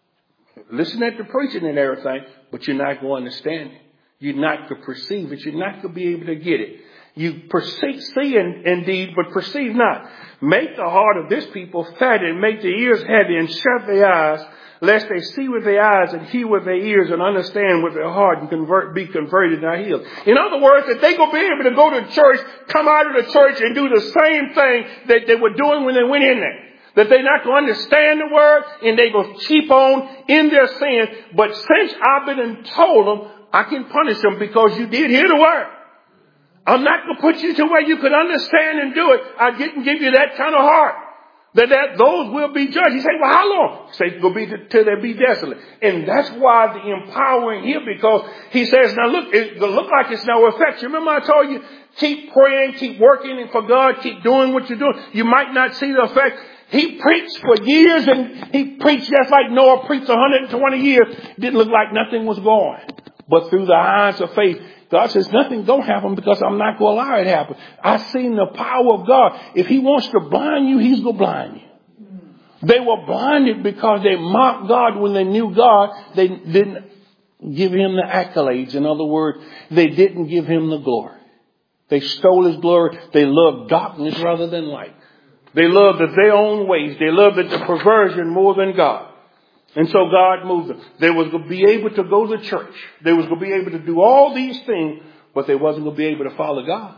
Listen at the preaching and everything, but you're not going to understand it. You're not going to perceive it. You're not going to be able to get it. You perceive, see in, indeed, but perceive not. Make the heart of this people fat and make the ears heavy and shut their eyes, lest they see with their eyes and hear with their ears and understand with their heart and convert, be converted and are healed. In other words, that they going to be able to go to church, come out of the church and do the same thing that they were doing when they went in there. That they're not going to understand the word and they going to keep on in their sin. But since I've been and told them, I can punish them because you did hear the word. I'm not going to put you to where you could understand and do it. I didn't give you that kind of heart. That, that those will be judged. He said, well, how long? He said, it's going to be till they be desolate. And that's why the empowering here, because he says, now look, it look like it's no effect. You remember I told you, keep praying, keep working for God, keep doing what you're doing. You might not see the effect. He preached for years and he preached just like Noah preached one hundred twenty years. Didn't look like nothing was going. But through the eyes of faith, God says nothing don't happen because I'm not going to allow it to happen. I've seen the power of God. If he wants to blind you, he's going to blind you. They were blinded because they mocked God when they knew God. They didn't give him the accolades. In other words, they didn't give him the glory. They stole his glory. They loved darkness rather than light. They loved their own ways. They loved the perversion more than God. And so God moved them. They was going to be able to go to church. They was going to be able to do all these things, but they wasn't going to be able to follow God.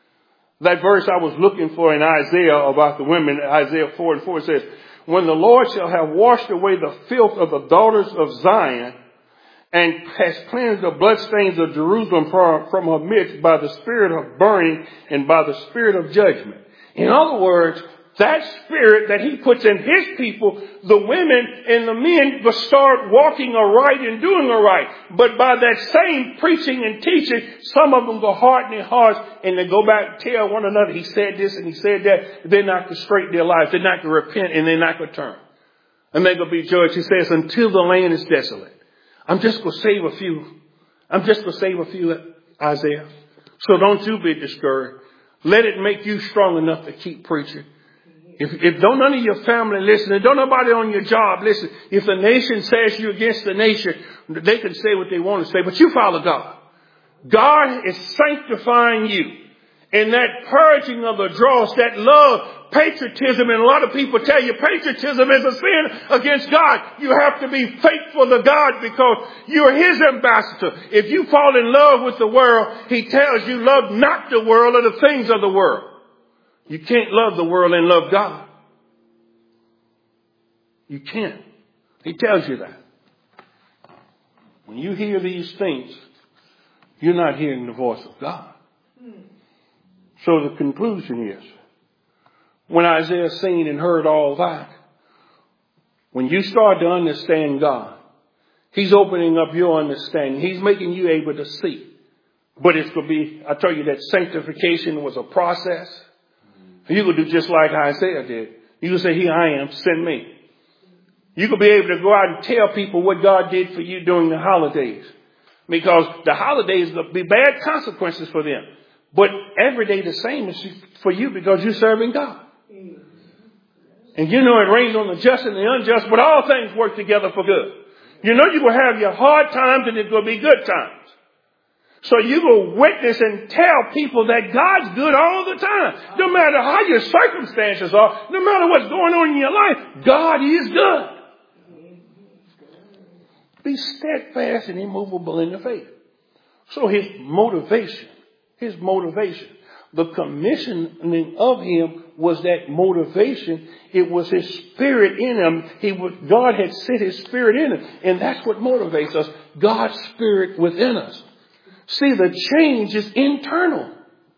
That verse I was looking for in Isaiah about the women, Isaiah four and four says, when the Lord shall have washed away the filth of the daughters of Zion and has cleansed the bloodstains of Jerusalem from, from her midst by the spirit of burning and by the spirit of judgment. In other words, that spirit that he puts in his people, the women and the men will start walking aright and doing aright. But by that same preaching and teaching, some of them go harden their hearts and they go back and tell one another, he said this and he said that. They're not going to straighten their lives. They're not going to repent and they're not going to turn. And they're going to be judged. He says, until the land is desolate. I'm just going to save a few. I'm just going to save a few, Isaiah. So don't you be discouraged. Let it make you strong enough to keep preaching. If, if don't none of your family listen, and don't nobody on your job listen, if the nation says you're against the nation, they can say what they want to say, but you follow God. God is sanctifying you. And that purging of the dross, that love, patriotism, and a lot of people tell you patriotism is a sin against God. You have to be faithful to God because you're his ambassador. If you fall in love with the world, he tells you love not the world or the things of the world. You can't love the world and love God. You can't. He tells you that. When you hear these things, you're not hearing the voice of God. So the conclusion is, when Isaiah seen and heard all that, when you start to understand God, he's opening up your understanding. He's making you able to see. But it's going to be, I tell you that sanctification was a process. You could do just like Isaiah did. You could say, here I am, send me. You could be able to go out and tell people what God did for you during the holidays. Because the holidays will be bad consequences for them. But every day the same is for you because you're serving God. And you know it rains on the just and the unjust, but all things work together for good. You know you're going to have your hard times and it's going to be good times. So you will witness and tell people that God's good all the time. No matter how your circumstances are, no matter what's going on in your life, God is good. Be steadfast and immovable in the faith. So his motivation, his motivation, the commissioning of him was that motivation. It was his spirit in him. He was, God had set his spirit in him. And that's what motivates us. God's spirit within us. See, the change is internal.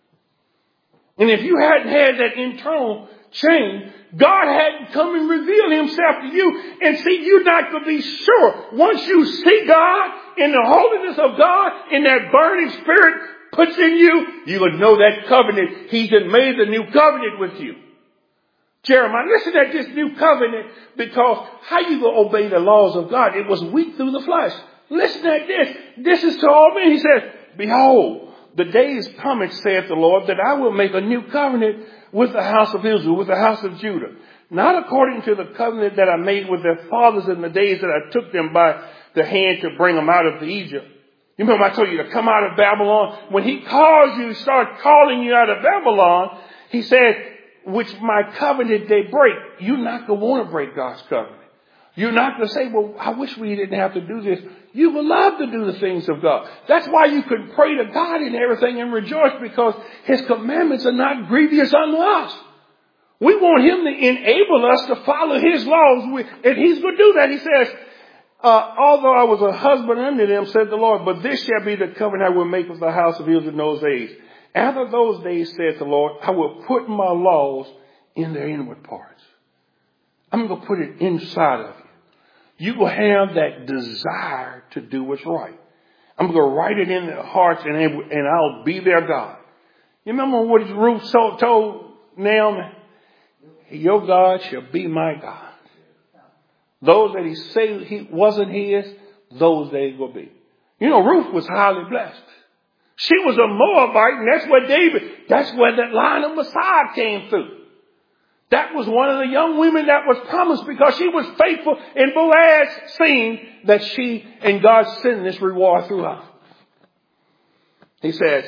And if you hadn't had that internal change, God hadn't come and revealed himself to you. And see, you're not going to be sure. Once you see God in the holiness of God, in that burning spirit puts in you, you will know that covenant. He's made the new covenant with you. Jeremiah, listen at this new covenant, because how you going to obey the laws of God? It was weak through the flesh. Listen at this. This is to all men. He says, behold, the days cometh, saith the Lord, that I will make a new covenant with the house of Israel, with the house of Judah. Not according to the covenant that I made with their fathers in the days that I took them by the hand to bring them out of Egypt. You remember I told you to come out of Babylon? When he calls you, start calling you out of Babylon, he said, which my covenant they break. You're not going to want to break God's covenant. You're not going to say, well, I wish we didn't have to do this. You will love to do the things of God. That's why you can pray to God in everything and rejoice, because his commandments are not grievous unto us. We want him to enable us to follow his laws. And he's going to do that. He says, uh, although I was a husband unto them, said the Lord, but this shall be the covenant I will make with the house of Israel in those days. After those days, said the Lord, I will put my laws in their inward parts. I'm going to put it inside of you. You will have that desire to do what's right. I'm going to write it in their hearts, and, and I'll be their God. You remember what Ruth told Naomi? Your God shall be my God. Those that he said he wasn't his, those they will be. You know, Ruth was highly blessed. She was a Moabite, and that's where David, that's where that line of Messiah came through. That was one of the young women that was promised, because she was faithful, and Boaz seen that she and God sent this reward through her. He says,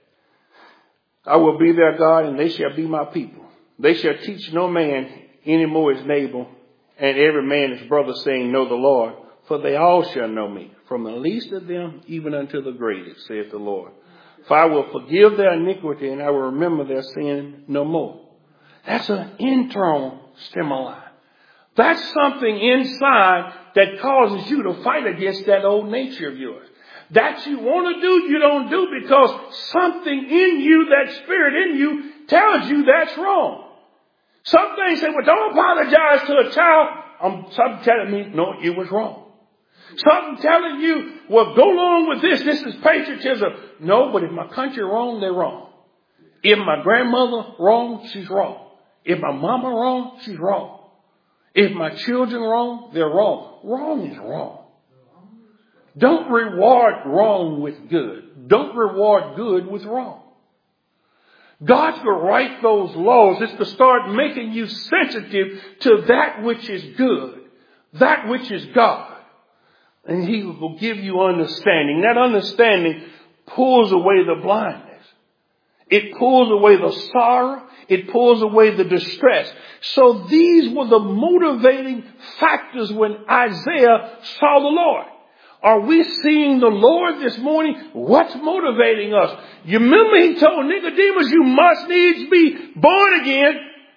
I will be their God, and they shall be my people. They shall teach no man any more his neighbor, and every man his brother, saying, know the Lord, for they all shall know me, from the least of them even unto the greatest, saith the Lord. For I will forgive their iniquity, and I will remember their sin no more. That's an internal stimuli. That's something inside that causes you to fight against that old nature of yours. That you want to do, you don't do, because something in you, that spirit in you, tells you that's wrong. Some things say, well, don't apologize to a child. Um, something telling me, no, it was wrong. Something telling you, well, go along with this. This is patriotism. No, but if my country wrong, they're wrong. If my grandmother wrong, she's wrong. If my mama wrong, she's wrong. If my children wrong, they're wrong. Wrong is wrong. Don't reward wrong with good. Don't reward good with wrong. God's going to write those laws. It's to start making you sensitive to that which is good, that which is God. And he will give you understanding. That understanding pulls away the blindness. It pulls away the sorrow. It pulls away the distress. So these were the motivating factors when Isaiah saw the Lord. Are we seeing the Lord this morning? What's motivating us? You remember he told Nicodemus, you must needs be born again.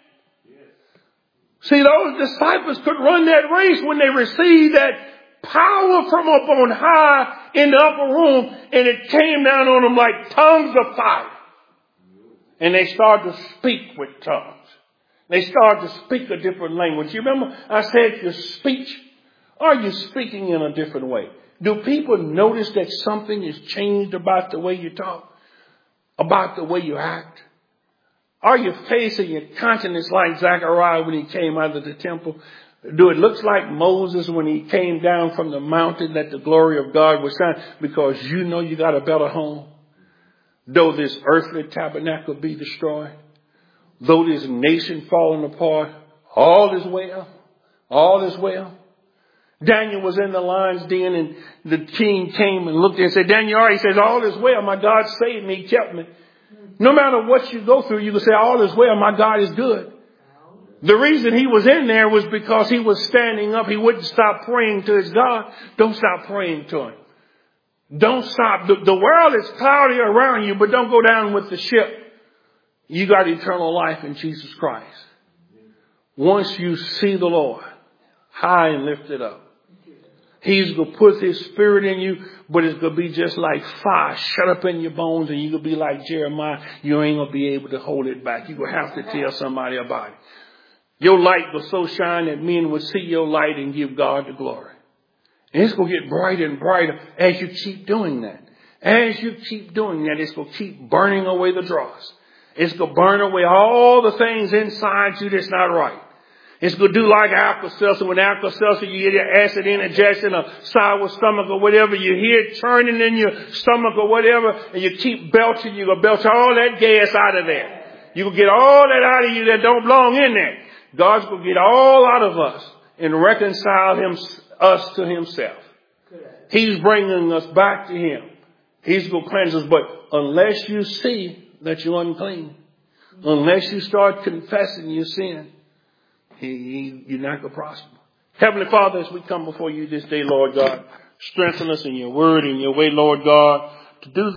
See, those disciples could run that race when they received that power from up on high in the upper room, and it came down on them like tongues of fire. And they started to speak with tongues. They started to speak a different language. You remember I said your speech? Are you speaking in a different way? Do people notice that something is changed about the way you talk? About the way you act? Are your face and your countenance like Zechariah when he came out of the temple? Do it look like Moses when he came down from the mountain that the glory of God was shining? Because you know you got a better home. Though this earthly tabernacle be destroyed, though this nation falling apart, all is well. All is well. Daniel was in the lion's den, and the king came and looked and said, Daniel, all right. He says, all is well. My God saved me, he kept me. No matter what you go through, you can say, all is well. My God is good. The reason he was in there was because he was standing up. He wouldn't stop praying to his God. Don't stop praying to him. Don't stop. The, the world is cloudy around you, but don't go down with the ship. You got eternal life in Jesus Christ. Once you see the Lord high and lifted up, he's going to put his spirit in you, but it's going to be just like fire shut up in your bones, and you're going to be like Jeremiah. You ain't going to be able to hold it back. You're going to have to tell somebody about it. Your light will so shine that men will see your light and give God the glory. And it's going to get brighter and brighter as you keep doing that. As you keep doing that, it's going to keep burning away the dross. It's going to burn away all the things inside you that's not right. It's going to do like Alka-Seltzer. When Alka-Seltzer, you get your acid indigestion or sour stomach or whatever. You hear it churning in your stomach or whatever, and you keep belching. You're going to belch all that gas out of there. You're going to get all that out of you that don't belong in there. God's going to get all out of us and reconcile him, us to himself. He's bringing us back to him. He's going to cleanse us. But unless you see that you're unclean, unless you start confessing your sin, he, he, you're not going to prosper. Heavenly Father, as we come before you this day, Lord God, strengthen us in your word and your way, Lord God, to do